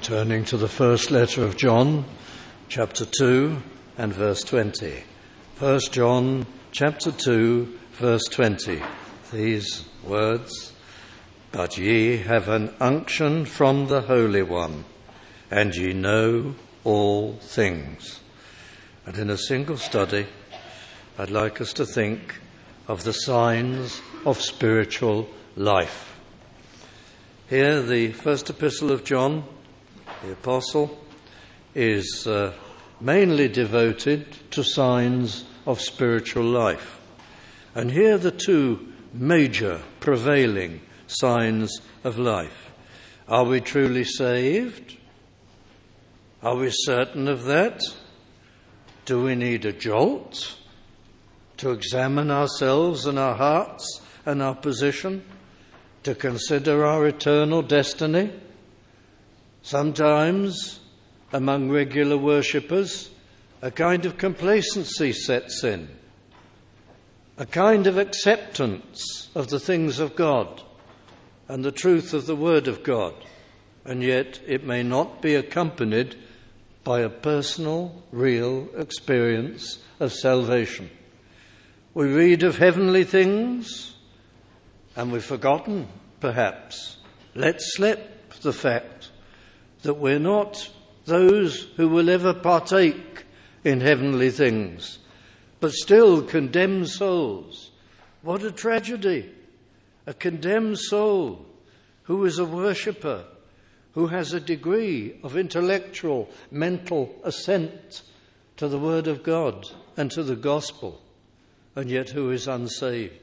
Turning to the first letter of John, chapter 2 and verse 20. 1 John chapter 2, verse 20. These words, "But ye have an unction from the Holy One, and ye know all things." And in a single study, I'd like us to think of the signs of spiritual life. Here, the first epistle of John, the apostle, is mainly devoted to signs of spiritual life. And here are the two major prevailing signs of life. Are we truly saved? Are we certain of that? Do we need a jolt to examine ourselves and our hearts and our position, to consider our eternal destiny? Sometimes, among regular worshippers, a kind of complacency sets in, a kind of acceptance of the things of God and the truth of the Word of God, and yet it may not be accompanied by a personal, real experience of salvation. We read of heavenly things, and we've forgotten, perhaps, let slip the fact that we're not those who will ever partake in heavenly things, but still condemned souls. What a tragedy! A condemned soul who is a worshipper, who has a degree of intellectual, mental assent to the Word of God and to the gospel, and yet who is unsaved.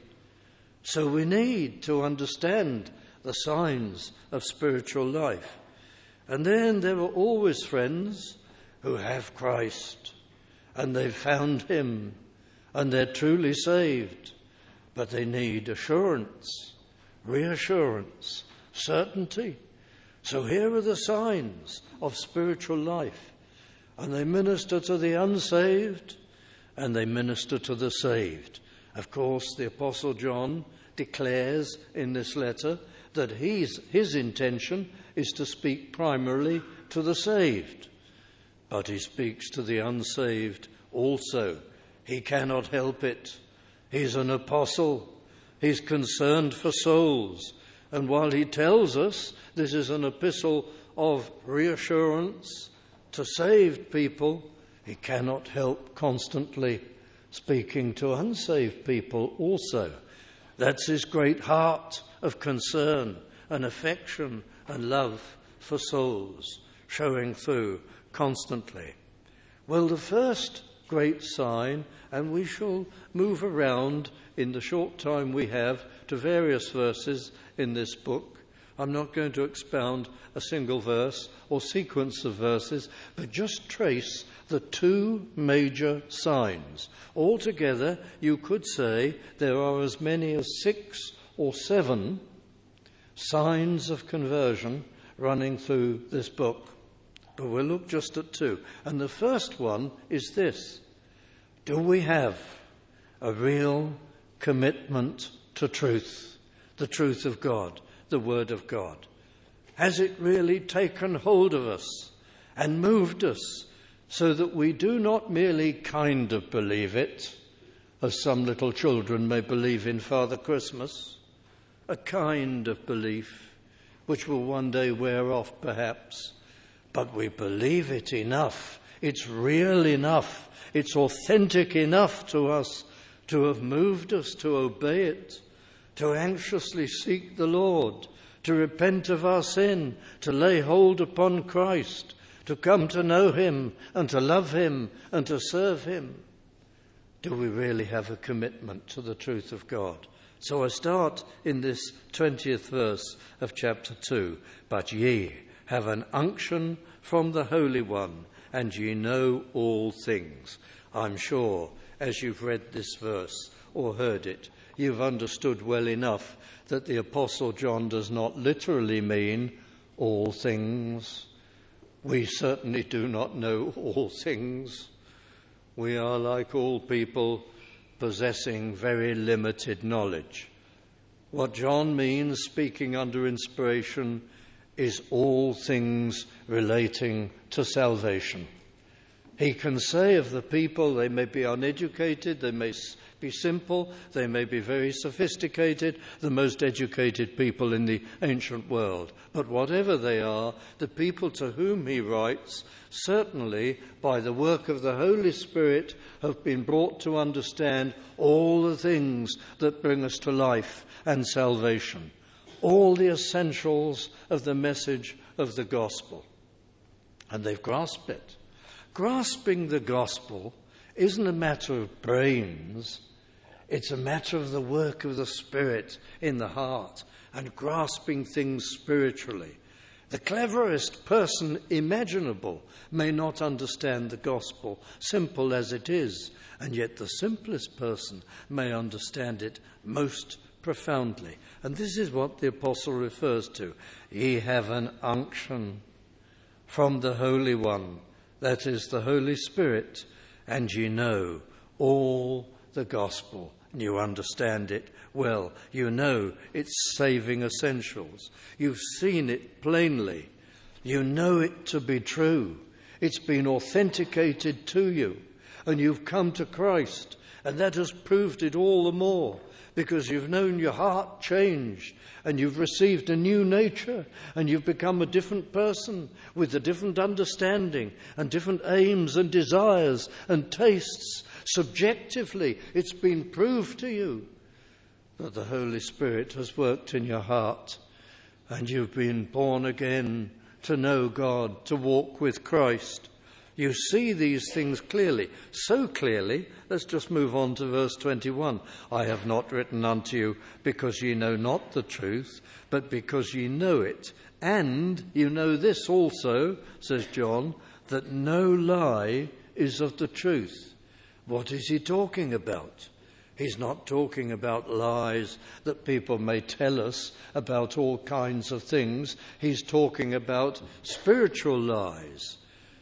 So we need to understand the signs of spiritual life. And then there are always friends who have Christ, and they've found him, and they're truly saved, but they need assurance, reassurance, certainty. So here are the signs of spiritual life, and they minister to the unsaved, and they minister to the saved. Of course, the Apostle John declares in this letter that his intention is to speak primarily to the saved, but he speaks to the unsaved also. He cannot help it. He's an apostle. He's concerned for souls. And while he tells us this is an epistle of reassurance to saved people, he cannot help constantly speaking to unsaved people also. That's his great heart of concern and affection and love for souls, showing through constantly. Well, the first great sign, and we shall move around in the short time we have to various verses in this book. I'm not going to expound a single verse or sequence of verses, but just trace the two major signs. Altogether, you could say there are as many as 6 or 7 signs of conversion running through this book. But we'll look just at 2. And the first one is this: do we have a real commitment to truth, the truth of God, the Word of God? Has it really taken hold of us and moved us so that we do not merely kind of believe it, as some little children may believe in Father Christmas, a kind of belief which will one day wear off perhaps, but we believe it enough, it's real enough, it's authentic enough to us to have moved us to obey it, to anxiously seek the Lord, to repent of our sin, to lay hold upon Christ, to come to know him and to love him and to serve him. Do we really have a commitment to the truth of God? So I start in this 20th verse of chapter 2. But ye have an unction from the Holy One, and ye know all things. I'm sure as you've read this verse or heard it, you've understood well enough that the Apostle John does not literally mean all things. We certainly do not know all things. We are, like all people, possessing very limited knowledge. What John means, speaking under inspiration, is all things relating to salvation. He can say of the people, they may be uneducated, they may be simple, they may be very sophisticated, the most educated people in the ancient world. But whatever they are, the people to whom he writes, certainly by the work of the Holy Spirit, have been brought to understand all the things that bring us to life and salvation, all the essentials of the message of the gospel. And they've grasped it. Grasping the gospel isn't a matter of brains, it's a matter of the work of the Spirit in the heart and grasping things spiritually. The cleverest person imaginable may not understand the gospel, simple as it is, and yet the simplest person may understand it most profoundly. And this is what the apostle refers to. Ye have an unction from the Holy One, that is the Holy Spirit, and ye know all the gospel. You understand it well. You know its saving essentials. You've seen it plainly. You know it to be true. It's been authenticated to you, and you've come to Christ, and that has proved it all the more, because you've known your heart change, and you've received a new nature, and you've become a different person with a different understanding and different aims and desires and tastes. Subjectively, it's been proved to you that the Holy Spirit has worked in your heart, and you've been born again to know God, to walk with Christ. You see these things clearly, so clearly. Let's just move on to verse 21. I have not written unto you because ye know not the truth, but because ye know it. And you know this also, says John, that no lie is of the truth. What is he talking about? He's not talking about lies that people may tell us about all kinds of things. He's talking about spiritual lies.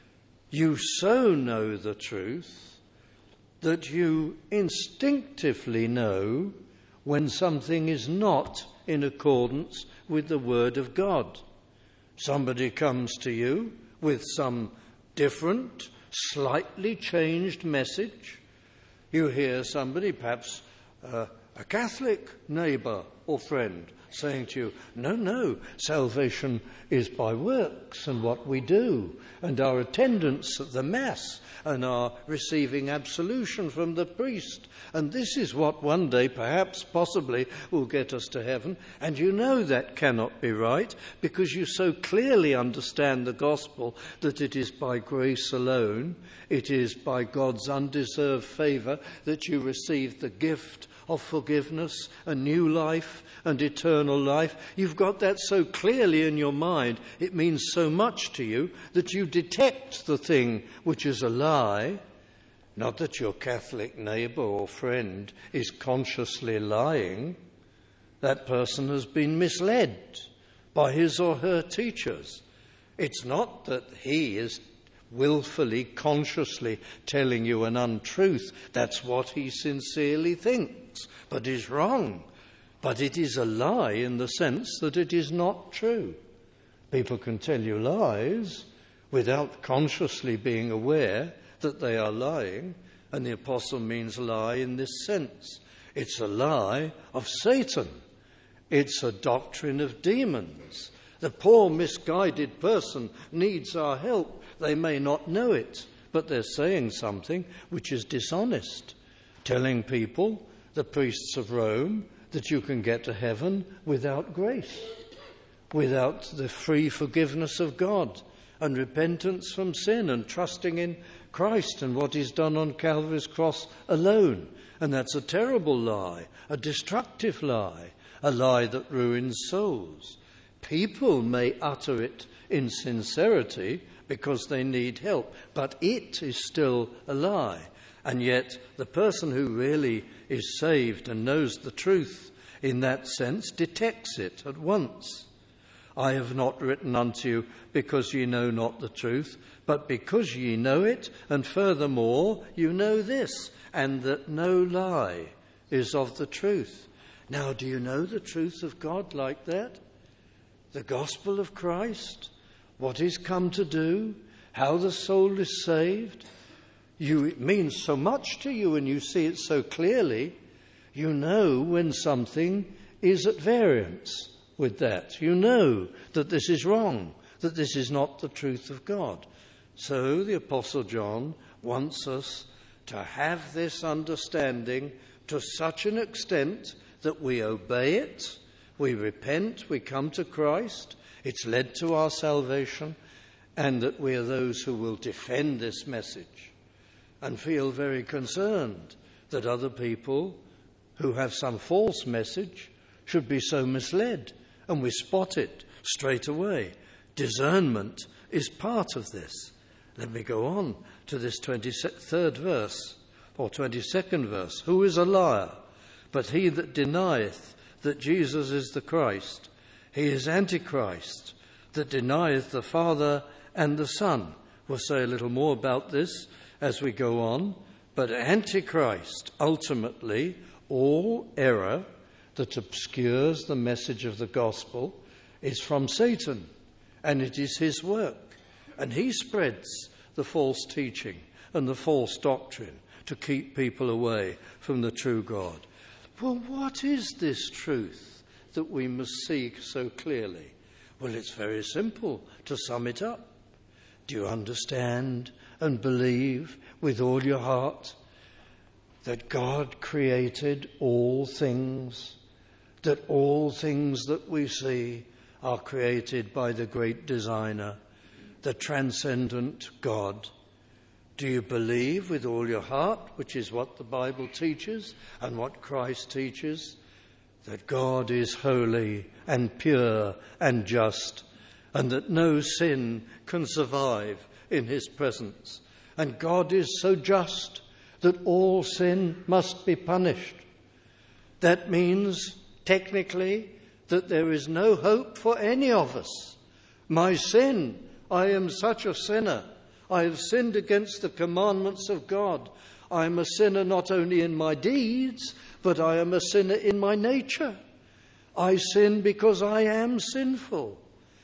You so know the truth that you instinctively know when something is not in accordance with the Word of God. Somebody comes to you with some different, slightly changed message. You hear somebody, perhaps a Catholic neighbour or friend, saying to you, no, salvation is by works and what we do, and our attendance at the Mass, and our receiving absolution from the priest. And this is what one day, perhaps, possibly, will get us to heaven. And you know that cannot be right, because you so clearly understand the gospel that it is by grace alone, it is by God's undeserved favour that you receive the gift of forgiveness, a new life and eternal life. You've got that so clearly in your mind, it means so much to you that you detect the thing which is a lie. Not that your Catholic neighbour or friend is consciously lying. That person has been misled by his or her teachers. It's not that he is willfully, consciously telling you an untruth. That's what he sincerely thinks, but is wrong. But it is a lie in the sense that it is not true. People can tell you lies without consciously being aware that they are lying, and the apostle means lie in this sense. It's a lie of Satan. It's a doctrine of demons. The poor, misguided person needs our help. They may not know it, but they're saying something which is dishonest, telling people, the priests of Rome, that you can get to heaven without grace, without the free forgiveness of God and repentance from sin and trusting in Christ and what he's done on Calvary's cross alone. And that's a terrible lie, a destructive lie, a lie that ruins souls. People may utter it in sincerity because they need help, but it is still a lie. And yet the person who really is saved and knows the truth in that sense detects it at once. I have not written unto you because ye know not the truth, but because ye know it, and furthermore you know this, and that no lie is of the truth. Now, do you know the truth of God like that? the gospel of Christ, what he's come to do, how the soul is saved. It means so much to you and you see it so clearly. You know when something is at variance with that. You know that this is wrong, that this is not the truth of God. So the Apostle John wants us to have this understanding to such an extent that we obey it, we repent, we come to Christ, it's led to our salvation, and that we are those who will defend this message and feel very concerned that other people who have some false message should be so misled, and we spot it straight away. Discernment is part of this. Let me go on to this 23rd verse, or 22nd verse. Who is a liar? But he that denieth that Jesus is the Christ. He is Antichrist, that denieth the Father and the Son. We'll say a little more about this as we go on. But Antichrist, ultimately, all error that obscures the message of the gospel is from Satan, and it is his work. And he spreads the false teaching and the false doctrine to keep people away from the true God. Well, what is this truth that we must see so clearly? Well, it's very simple to sum it up. Do you understand and believe with all your heart that God created all things, that all things that we see are created by the great designer, the transcendent God? Do you believe with all your heart, which is what the Bible teaches and what Christ teaches, that God is holy and pure and just, and that no sin can survive in his presence? And God is so just that all sin must be punished. That means, technically, that there is no hope for any of us. My sin, I am such a sinner. I have sinned against the commandments of God. I am a sinner not only in my deeds, but I am a sinner in my nature. I sin because I am sinful.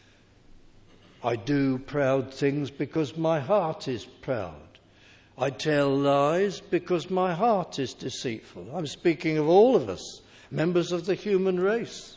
I do proud things because my heart is proud. I tell lies because my heart is deceitful. I'm speaking of all of us, members of the human race.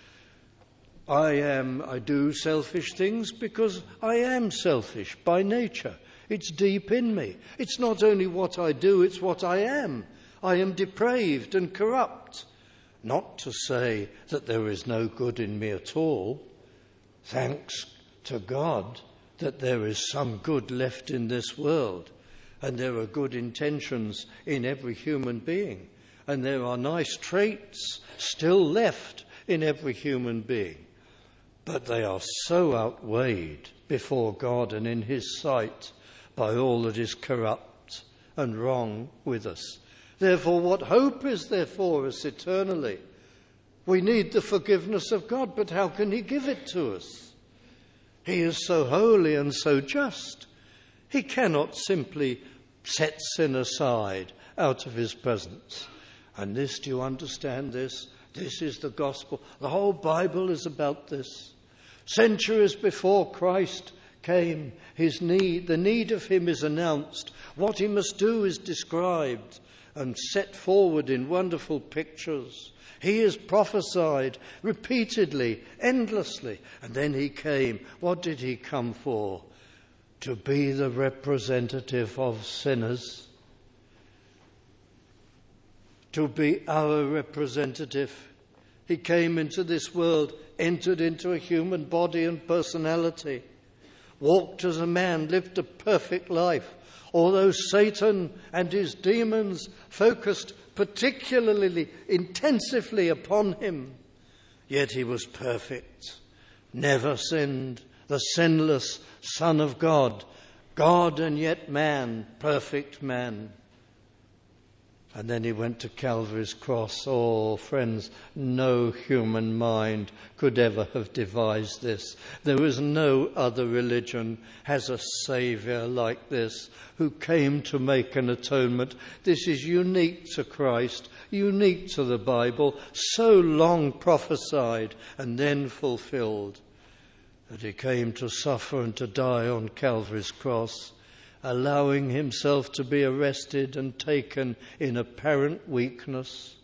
I do selfish things because I am selfish by nature. It's deep in me. It's not only what I do, it's what I am. I am depraved and corrupt. Not to say that there is no good in me at all. Thanks to God that there is some good left in this world, and there are good intentions in every human being, and there are nice traits still left in every human being. But they are so outweighed before God and in his sight by all that is corrupt and wrong with us. Therefore, what hope is there for us eternally? We need the forgiveness of God, but how can he give it to us? He is so holy and so just. He cannot simply set sin aside out of his presence. And this, do you understand this? This is the gospel. The whole Bible is about this. Centuries before Christ came, the need of him is announced. What he must do is described and set forward in wonderful pictures. He is prophesied repeatedly, endlessly. And then he came. What did he come for? To be the representative of sinners. To be our representative. He came into this world, entered into a human body and personality, walked as a man, lived a perfect life. Although Satan and his demons focused particularly intensively upon him, yet he was perfect, never sinned, the sinless Son of God, God and yet man, perfect man. And then he went to Calvary's cross. Oh, friends, no human mind could ever have devised this. There is no other religion has a Saviour like this, who came to make an atonement. This is unique to Christ, unique to the Bible, so long prophesied and then fulfilled. that he came to suffer and to die on Calvary's cross, allowing himself to be arrested and taken in apparent weakness.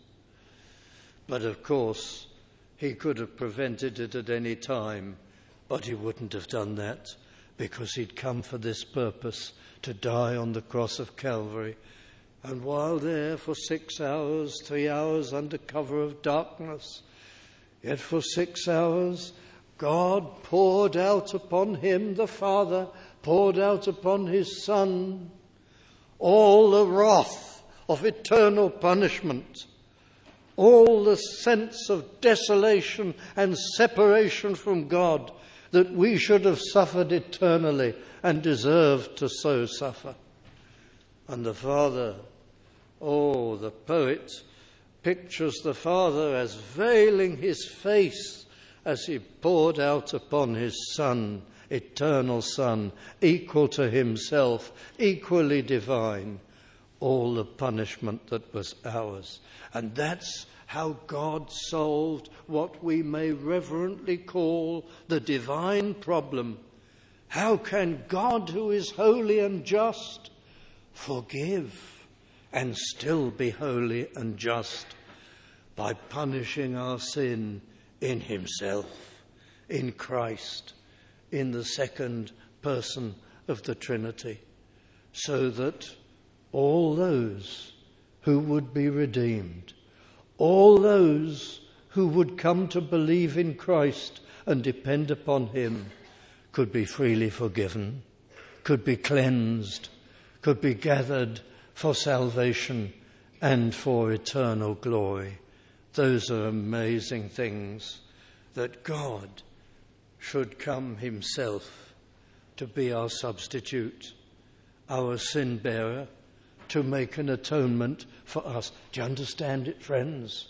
But of course, he could have prevented it at any time, but he wouldn't have done that, because he'd come for this purpose, to die on the cross of Calvary. And while there for 6 hours, 3 hours under cover of darkness, yet for 6 hours, God poured out upon him, the Father, poured out upon his Son, all the wrath of eternal punishment, all the sense of desolation and separation from God that we should have suffered eternally and deserved to so suffer. And the Father, the poet pictures the Father as veiling his face as he poured out upon his Son, eternal Son, equal to himself, equally divine, all the punishment that was ours. And that's how God solved what we may reverently call the divine problem. How can God, who is holy and just, forgive and still be holy and just? By punishing our sin in himself, in Christ, in the second person of the Trinity, so that all those who would be redeemed, all those who would come to believe in Christ and depend upon him, could be freely forgiven, could be cleansed, could be gathered for salvation and for eternal glory. Those are amazing things, that God should come himself to be our substitute, our sin bearer, to make an atonement for us. Do you understand it, friends?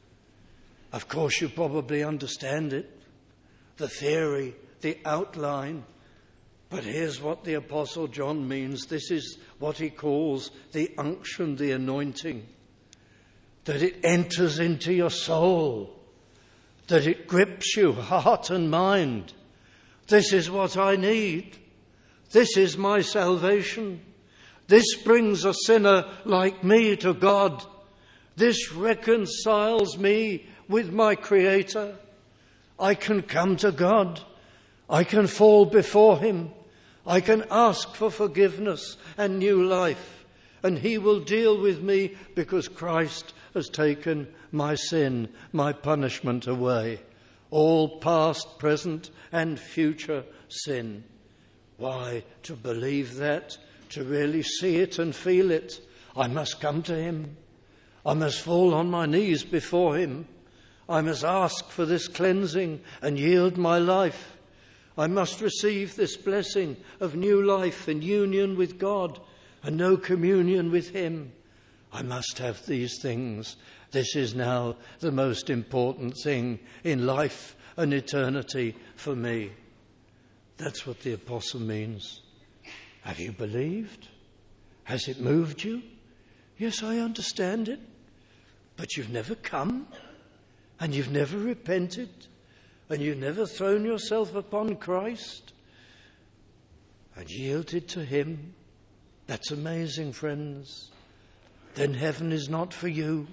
Of course you probably understand it, the theory, the outline. But here's what the Apostle John means. This is what he calls the unction, the anointing. That it enters into your soul, that it grips you, heart and mind. This is what I need. This is my salvation. This brings a sinner like me to God. This reconciles me with my Creator. I can come to God. I can fall before him. I can ask for forgiveness and new life. And he will deal with me because Christ has taken my sin, my punishment away. All past, present and future sin. Why? To believe that, to really see it and feel it, I must come to him. I must fall on my knees before him. I must ask for this cleansing and yield my life. I must receive this blessing of new life and union with God and no communion with him. I must have these things. This is now the most important thing in life and eternity for me. That's what the apostle means. Have you believed? Has it moved you? Yes, I understand it. But you've never come, and you've never repented, and you've never thrown yourself upon Christ and yielded to him. That's amazing, friends. Then heaven is not for you.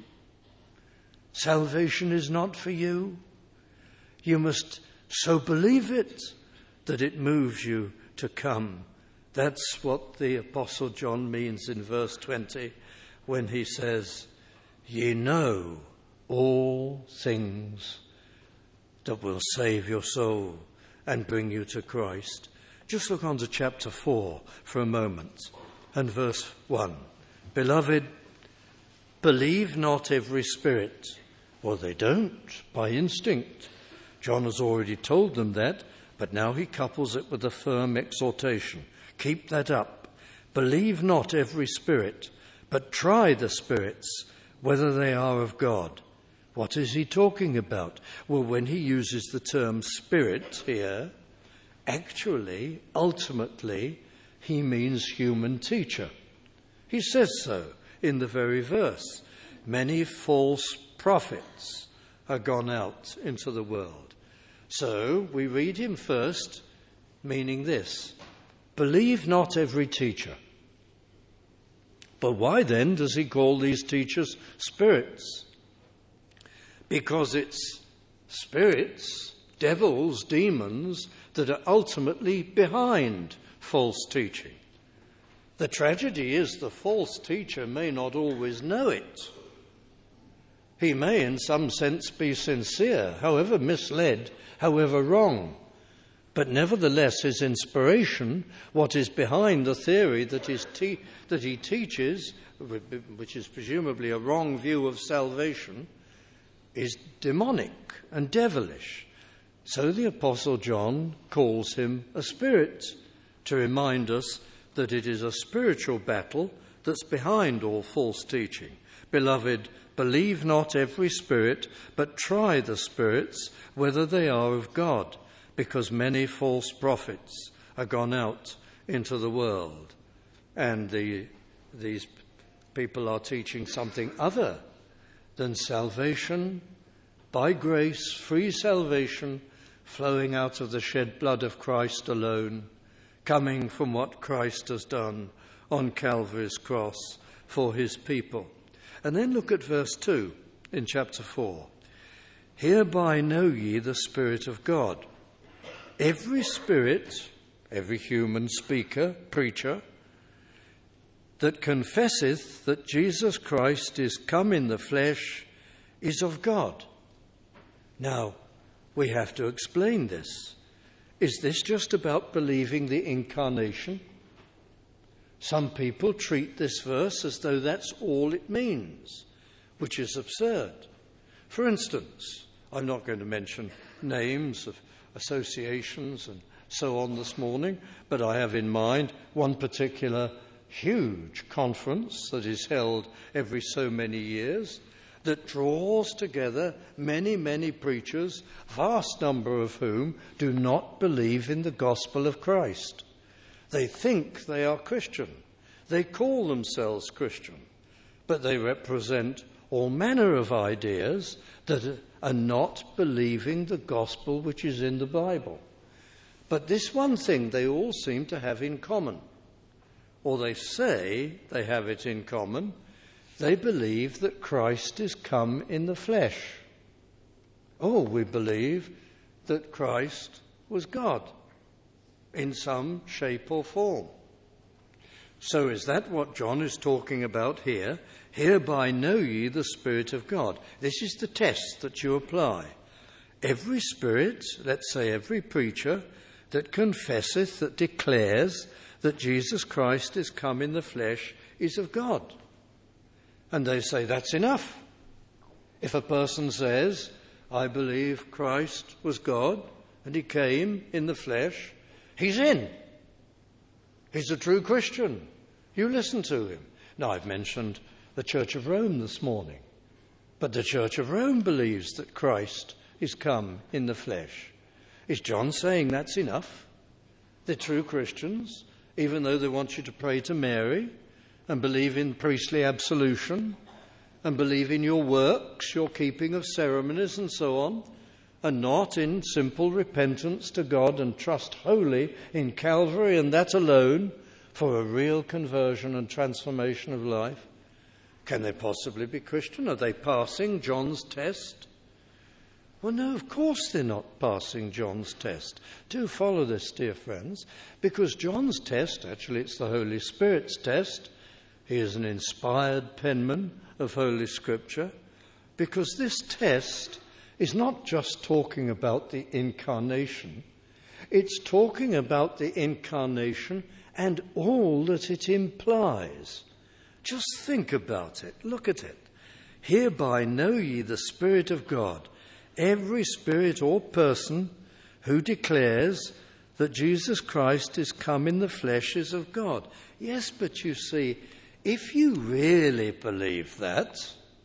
Salvation is not for you. You must so believe it that it moves you to come. That's what the Apostle John means in verse 20 when he says, "Ye know all things that will save your soul and bring you to Christ." Just look on to chapter 4 for a moment and verse 1. "Beloved, believe not every spirit." Well, they don't, by instinct. John has already told them that, but now he couples it with a firm exhortation. Keep that up. Believe not every spirit, but try the spirits, whether they are of God. What is he talking about? Well, when he uses the term spirit here, actually, ultimately, he means human teacher. He says so in the very verse. Many false prophets are gone out into the world. So we read him first, meaning this: believe not every teacher. But why then does he call these teachers spirits? Because it's spirits, devils, demons, that are ultimately behind false teaching. The tragedy is the false teacher may not always know it. He may in some sense be sincere, however misled, however wrong. But nevertheless his inspiration, what is behind the theory that he teaches, which is presumably a wrong view of salvation, is demonic and devilish. So the Apostle John calls him a spirit, to remind us that it is a spiritual battle that's behind all false teaching. Beloved, believe not every spirit, but try the spirits whether they are of God, because many false prophets are gone out into the world. And these people are teaching something other than salvation by grace, free salvation, flowing out of the shed blood of Christ alone, coming from what Christ has done on Calvary's cross for his people. And then look at verse 2 in chapter 4. Hereby know ye the Spirit of God. Every spirit, every human speaker, preacher, that confesseth that Jesus Christ is come in the flesh is of God. Now, we have to explain this. Is this just about believing the incarnation? Some people treat this verse as though that's all it means, which is absurd. For instance, I'm not going to mention names of associations and so on this morning, but I have in mind one particular huge conference that is held every so many years that draws together many, many preachers, vast number of whom do not believe in the gospel of Christ. They think they are Christian. They call themselves Christian, but they represent all manner of ideas that are not believing the gospel which is in the Bible. But this one thing they all seem to have in common, or they say they have it in common. They believe that Christ is come in the flesh. Oh, we believe that Christ was God in some shape or form. So is that what John is talking about here? Hereby know ye the Spirit of God. This is the test that you apply. Every spirit, let's say every preacher, that confesseth, that declares that Jesus Christ is come in the flesh is of God. And they say that's enough. If a person says, I believe Christ was God and he came in the flesh, he's in. He's a true Christian. You listen to him. Now, I've mentioned the Church of Rome this morning, but the Church of Rome believes that Christ is come in the flesh. Is John saying that's enough? They're true Christians, even though they want you to pray to Mary and believe in priestly absolution and believe in your works, your keeping of ceremonies and so on, and not in simple repentance to God and trust wholly in Calvary and that alone for a real conversion and transformation of life. Can they possibly be Christian? Are they passing John's test? Well, no, of course they're not passing John's test. Do follow this, dear friends, because John's test, actually it's the Holy Spirit's test. He is an inspired penman of Holy Scripture, because this test is not just talking about the incarnation, it's talking about the incarnation and all that it implies. Just think about it, look at it. Hereby know ye the Spirit of God. Every spirit or person who declares that Jesus Christ is come in the flesh is of God. Yes, but you see, if you really believe that,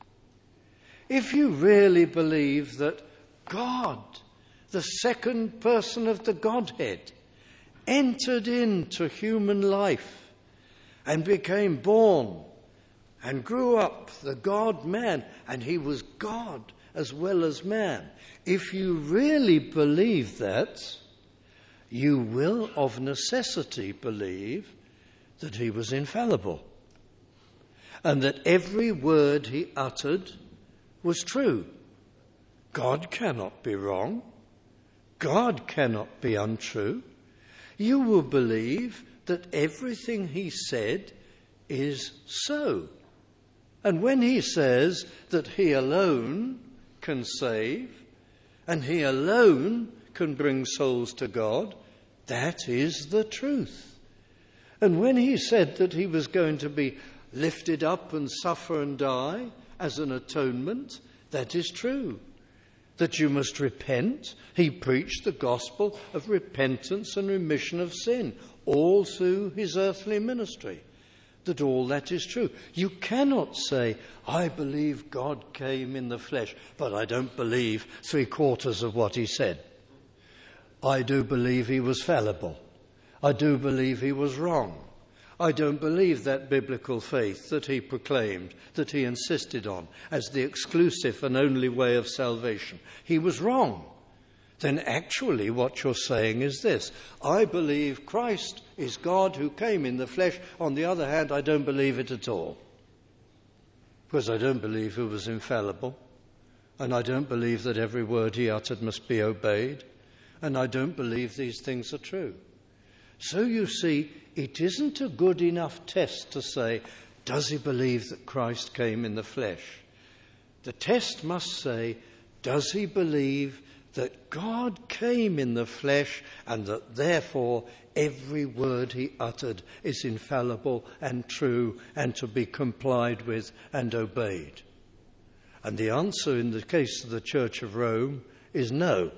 if you really believe that God, the second person of the Godhead, entered into human life and became born and grew up, the God-man, and he was God as well as man. If you really believe that, you will of necessity believe that he was infallible and that every word he uttered was true. God cannot be wrong. God cannot be untrue. You will believe that everything he said is so. And when he says that he alone can save and he alone can bring souls to God, that is the truth. And when he said that he was going to be lifted up and suffer and die as an atonement, that is true. That you must repent. He preached the gospel of repentance and remission of sin all through his earthly ministry. That all that is true. You cannot say, I believe God came in the flesh, but I don't believe 3/4 of what he said. I do believe he was fallible. I do believe he was wrong. I don't believe that biblical faith that he proclaimed, that he insisted on as the exclusive and only way of salvation. He was wrong. Then actually what you're saying is this: I believe Christ is God who came in the flesh. On the other hand, I don't believe it at all. Because I don't believe he was infallible. And I don't believe that every word he uttered must be obeyed. And I don't believe these things are true. So you see, it isn't a good enough test to say, does he believe that Christ came in the flesh? The test must say, does he believe that God came in the flesh and that therefore every word he uttered is infallible and true and to be complied with and obeyed? And the answer in the case of the Church of Rome is no.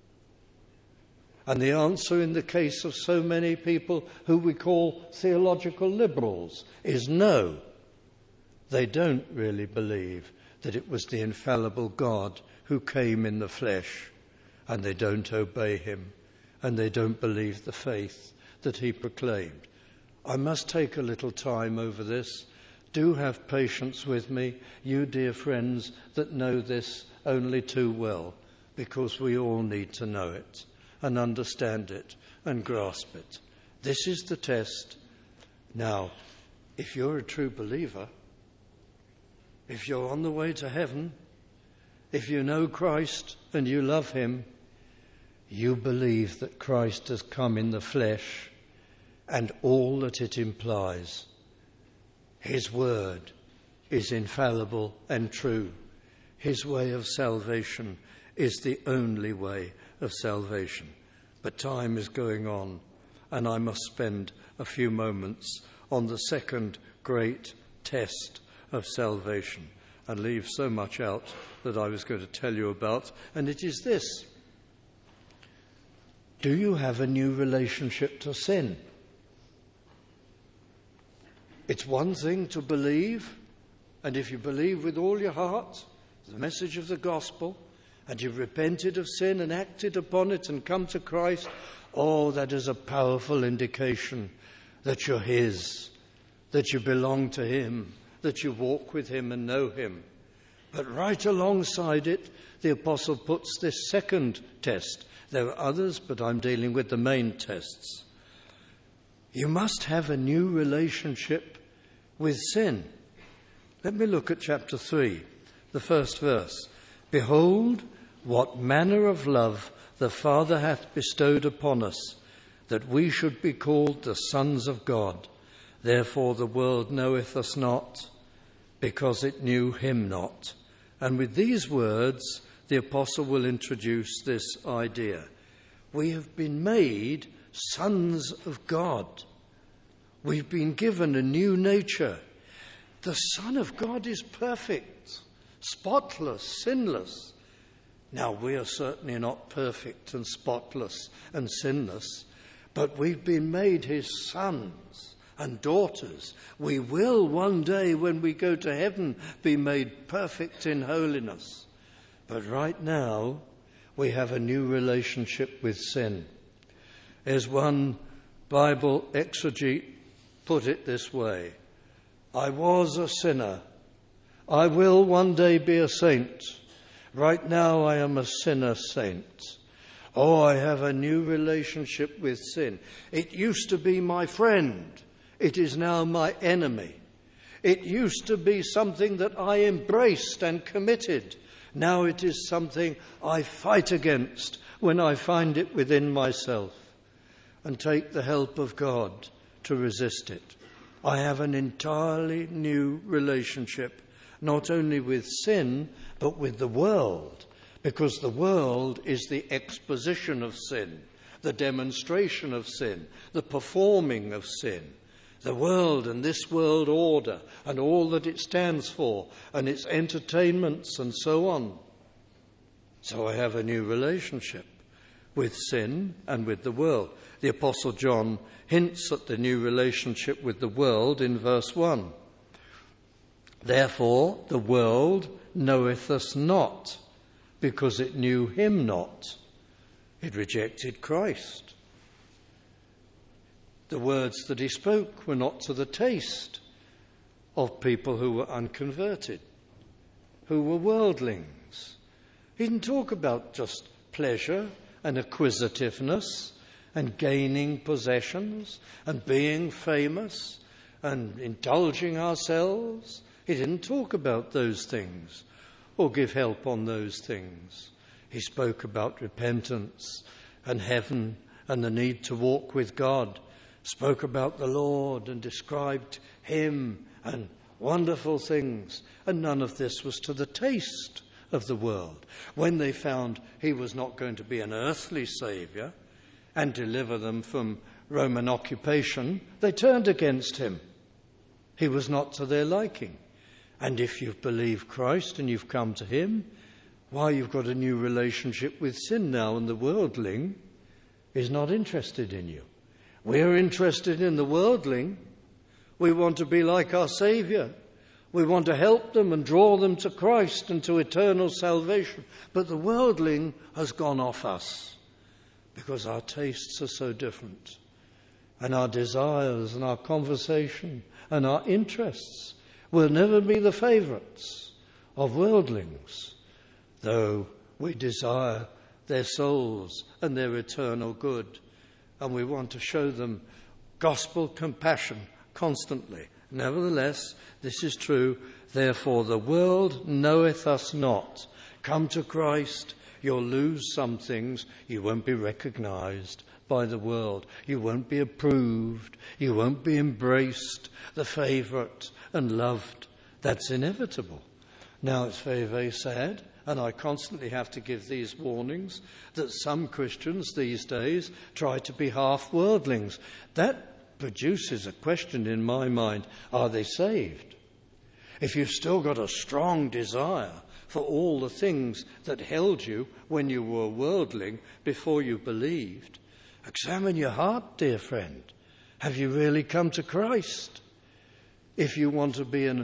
And the answer in the case of so many people who we call theological liberals is no. They don't really believe that it was the infallible God who came in the flesh, and they don't obey him, and they don't believe the faith that he proclaimed. I must take a little time over this. Do have patience with me, you dear friends that know this only too well, because we all need to know it and understand it and grasp it. This is the test. Now, if you're a true believer, if you're on the way to heaven, if you know Christ and you love him, you believe that Christ has come in the flesh and all that it implies. His word is infallible and true. His way of salvation is the only way of salvation. But time is going on, and I must spend a few moments on the second great test of salvation and leave so much out that I was going to tell you about, and it is this. Do you have a new relationship to sin? It's one thing to believe, and if you believe with all your heart the message of the gospel, and you've repented of sin and acted upon it and come to Christ, oh, that is a powerful indication that you're his, that you belong to him, that you walk with him and know him. But right alongside it, the apostle puts this second test. There are others, but I'm dealing with the main tests. You must have a new relationship with sin. Let me look at chapter 3, the first verse. Behold, what manner of love the Father hath bestowed upon us, that we should be called the sons of God. Therefore the world knoweth us not, because it knew him not. And with these words, the apostle will introduce this idea. We have been made sons of God. We've been given a new nature. The Son of God is perfect, spotless, sinless. Now, we are certainly not perfect and spotless and sinless, but we've been made his sons and daughters. We will one day, when we go to heaven, be made perfect in holiness. But right now, we have a new relationship with sin. As one Bible exegete put it this way: I was a sinner. I will one day be a saint. Right now I am a sinner saint. Oh, I have a new relationship with sin. It used to be my friend. It is now my enemy. It used to be something that I embraced and committed. Now it is something I fight against when I find it within myself, and take the help of God to resist it. I have an entirely new relationship, not only with sin, but with the world, because the world is the exposition of sin, the demonstration of sin, the performing of sin. The world and this world order and all that it stands for and its entertainments and so on. So I have a new relationship with sin and with the world. The Apostle John hints at the new relationship with the world in verse 1. Therefore the world knoweth us not, because it knew him not. It rejected Christ. The words that he spoke were not to the taste of people who were unconverted, who were worldlings. He didn't talk about just pleasure and acquisitiveness and gaining possessions and being famous and indulging ourselves. He didn't talk about those things or give help on those things. He spoke about repentance and heaven and the need to walk with God, spoke about the Lord and described him and wonderful things. And none of this was to the taste of the world. When they found he was not going to be an earthly saviour and deliver them from Roman occupation, they turned against him. He was not to their liking. And if you've believed Christ and you've come to him, why, you've got a new relationship with sin now, and the worldling is not interested in you. We're interested in the worldling. We want to be like our Saviour. We want to help them and draw them to Christ and to eternal salvation. But the worldling has gone off us because our tastes are so different, and our desires and our conversation and our interests will never be the favourites of worldlings, though we desire their souls and their eternal good, and we want to show them gospel compassion constantly. Nevertheless, this is true. Therefore, the world knoweth us not. Come to Christ, you'll lose some things. You won't be recognised by the world. You won't be approved. You won't be embraced, the favourite and loved. That's inevitable. Now, it's very, very sad, and I constantly have to give these warnings, that some Christians these days try to be half worldlings. That produces a question in my mind: are they saved? If you've still got a strong desire for all the things that held you when you were a worldling before you believed, examine your heart, dear friend. Have you really come to Christ? If you want to be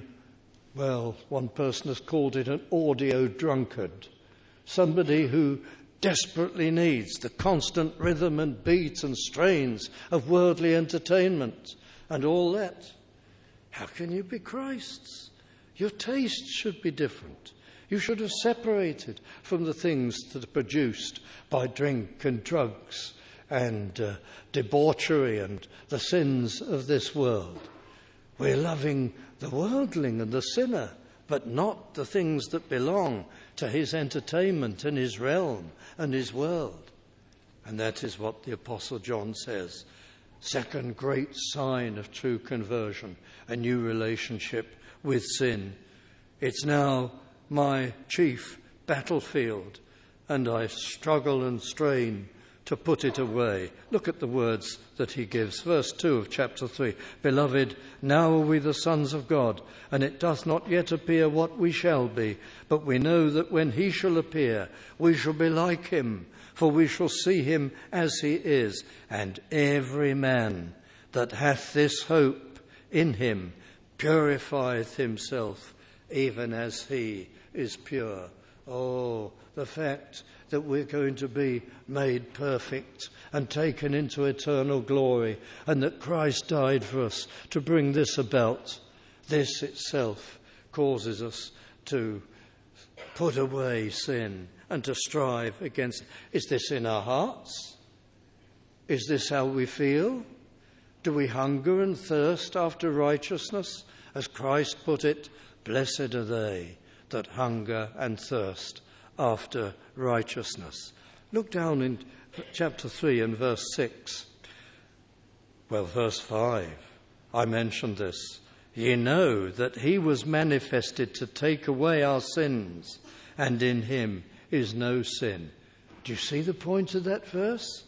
one person has called it an audio drunkard, somebody who desperately needs the constant rhythm and beat and strains of worldly entertainment and all that, how can you be Christ's? Your tastes should be different. You should have separated from the things that are produced by drink and drugs and debauchery and the sins of this world. We're loving the worldling and the sinner, but not the things that belong to his entertainment and his realm and his world. And that is what the Apostle John says. Second great sign of true conversion, a new relationship with sin. It's now my chief battlefield, and I struggle and strain to put it away. Look at the words that he gives. Verse 2 of chapter 3. Beloved, now are we the sons of God, and it doth not yet appear what we shall be. But we know that when he shall appear, we shall be like him, for we shall see him as he is. And every man that hath this hope in him purifieth himself, even as he is pure. Oh, the fact that we're going to be made perfect and taken into eternal glory, and that Christ died for us to bring this about. This itself causes us to put away sin and to strive against it. Is this in our hearts? Is this how we feel? Do we hunger and thirst after righteousness? As Christ put it, blessed are they that hunger and thirst after righteousness. Look down in chapter 3 and verse 6. Well, verse 5, I mentioned this. Ye know that he was manifested to take away our sins, and in him is no sin. Do you see the point of that verse?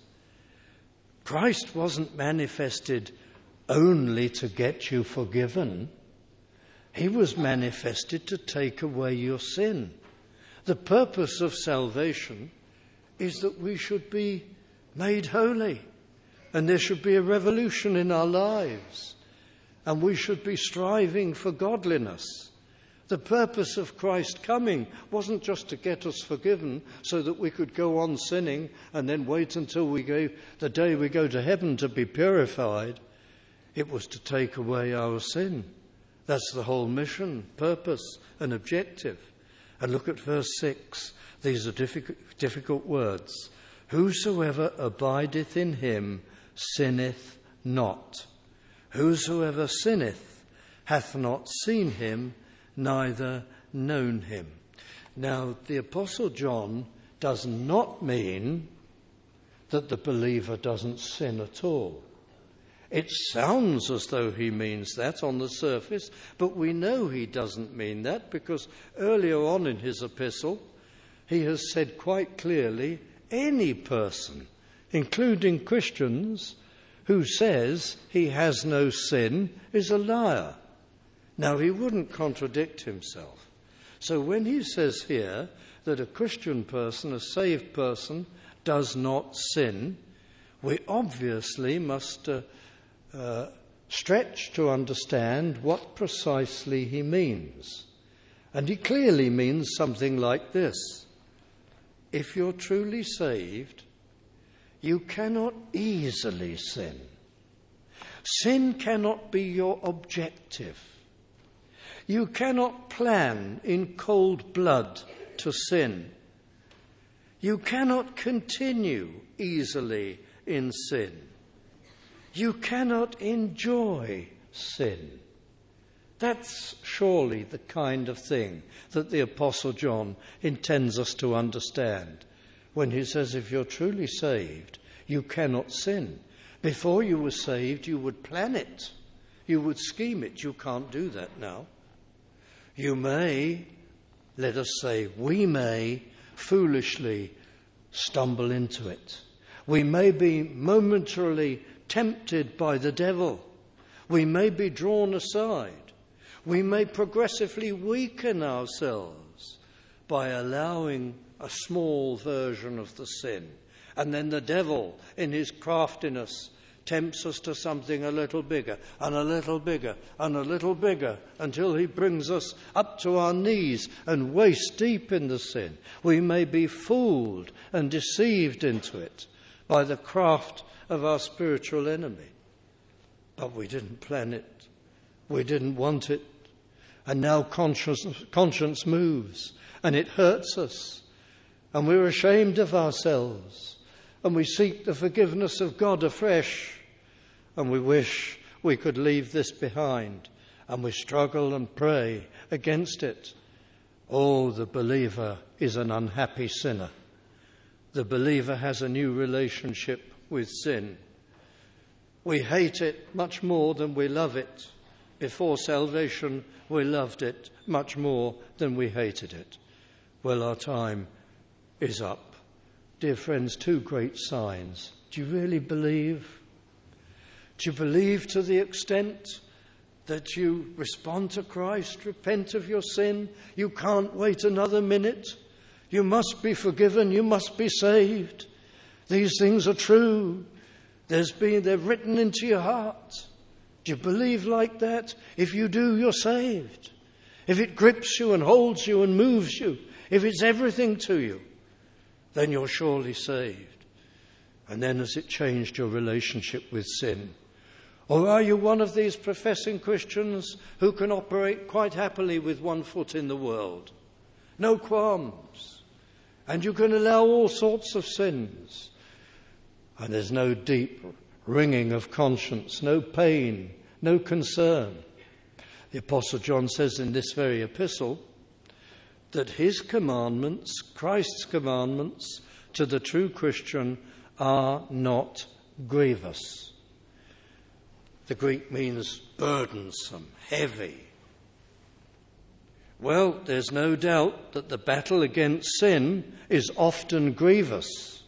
Christ wasn't manifested only to get you forgiven. He was manifested to take away your sin. The purpose of salvation is that we should be made holy, and there should be a revolution in our lives, and we should be striving for godliness. The purpose of Christ coming wasn't just to get us forgiven so that we could go on sinning and then wait until the day we go to heaven to be purified. It was to take away our sin. That's the whole mission, purpose and objective. And look at verse 6. These are difficult words. Whosoever abideth in him sinneth not. Whosoever sinneth hath not seen him, neither known him. Now, the Apostle John does not mean that the believer doesn't sin at all. It sounds as though he means that on the surface, but we know he doesn't mean that because earlier on in his epistle, he has said quite clearly, any person, including Christians, who says he has no sin is a liar. Now, he wouldn't contradict himself. So when he says here that a Christian person, a saved person, does not sin, we obviously must stretch to understand what precisely he means. And he clearly means something like this. If you're truly saved, you cannot easily sin. Sin cannot be your objective. You cannot plan in cold blood to sin. You cannot continue easily in sin. You cannot enjoy sin. That's surely the kind of thing that the Apostle John intends us to understand when he says if you're truly saved, you cannot sin. Before you were saved, you would plan it. You would scheme it. You can't do that now. You may, let us say, we may foolishly stumble into it. We may be momentarily tempted by the devil. We may be drawn aside. We may progressively weaken ourselves by allowing a small version of the sin. And then the devil, in his craftiness, tempts us to something a little bigger and a little bigger and a little bigger until he brings us up to our knees and waist deep in the sin. We may be fooled and deceived into it by the craft of our spiritual enemy. But we didn't plan it. We didn't want it. And now conscience moves and it hurts us. And we're ashamed of ourselves. And we seek the forgiveness of God afresh. And we wish we could leave this behind. And we struggle and pray against it. Oh, the believer is an unhappy sinner. The believer has a new relationship with sin. We hate it much more than we love it. Before salvation, we loved it much more than we hated it. Well, our time is up. Dear friends, two great signs. Do you really believe? Do you believe to the extent that you respond to Christ, repent of your sin? You can't wait another minute. You must be forgiven. You must be saved. These things are true. They're written into your heart. Do you believe like that? If you do, you're saved. If it grips you and holds you and moves you, if it's everything to you, then you're surely saved. And then has it changed your relationship with sin? Or are you one of these professing Christians who can operate quite happily with one foot in the world? no qualms. And you can allow all sorts of sins. And there's no deep wringing of conscience, no pain, no concern. The Apostle John says in this very epistle that his commandments, Christ's commandments to the true Christian, are not grievous. The Greek means burdensome, heavy. Well, there's no doubt that the battle against sin is often grievous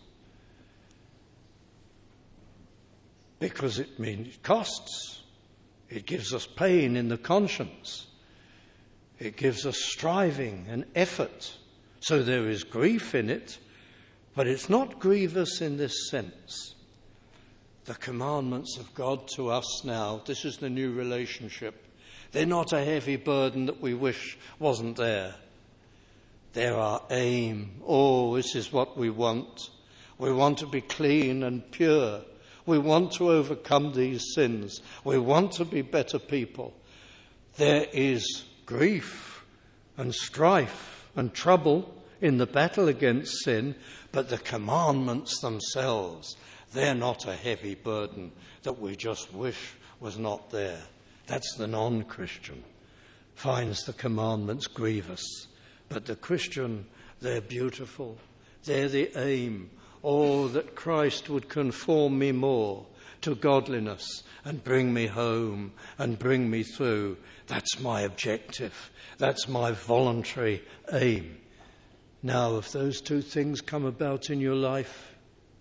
because it means costs. It gives us pain in the conscience. It gives us striving and effort. So there is grief in it, but it's not grievous in this sense. The commandments of God to us now, this is the new relationship. They're not a heavy burden that we wish wasn't there. They're our aim. Oh, this is what we want. We want to be clean and pure. We want to overcome these sins. We want to be better people. There is grief and strife and trouble in the battle against sin, but the commandments themselves, they're not a heavy burden that we just wish was not there. That's the non-Christian, finds the commandments grievous. But the Christian, they're beautiful. They're the aim. Oh, that Christ would conform me more to godliness and bring me home and bring me through. That's my objective. That's my voluntary aim. Now, if those two things come about in your life,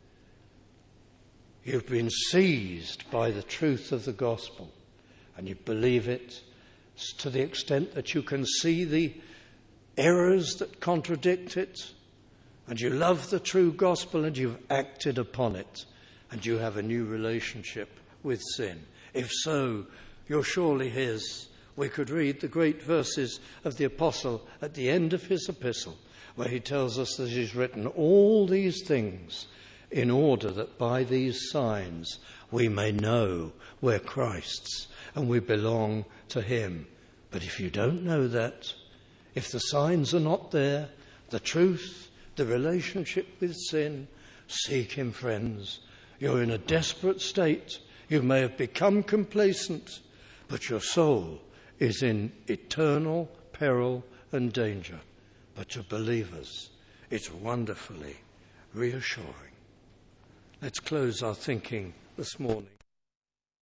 you've been seized by the truth of the gospel and you believe it to the extent that you can see the errors that contradict it, and you love the true gospel and you've acted upon it, and you have a new relationship with sin. If so, you're surely his. We could read the great verses of the apostle at the end of his epistle, where he tells us that he's written all these things in order that by these signs we may know we're Christ's and we belong to him. But if you don't know that, if the signs are not there, the truth, the relationship with sin, seek him, friends. You're in a desperate state. You may have become complacent, but your soul is in eternal peril and danger. But to believers, it's wonderfully reassuring. Let's close our thinking this morning.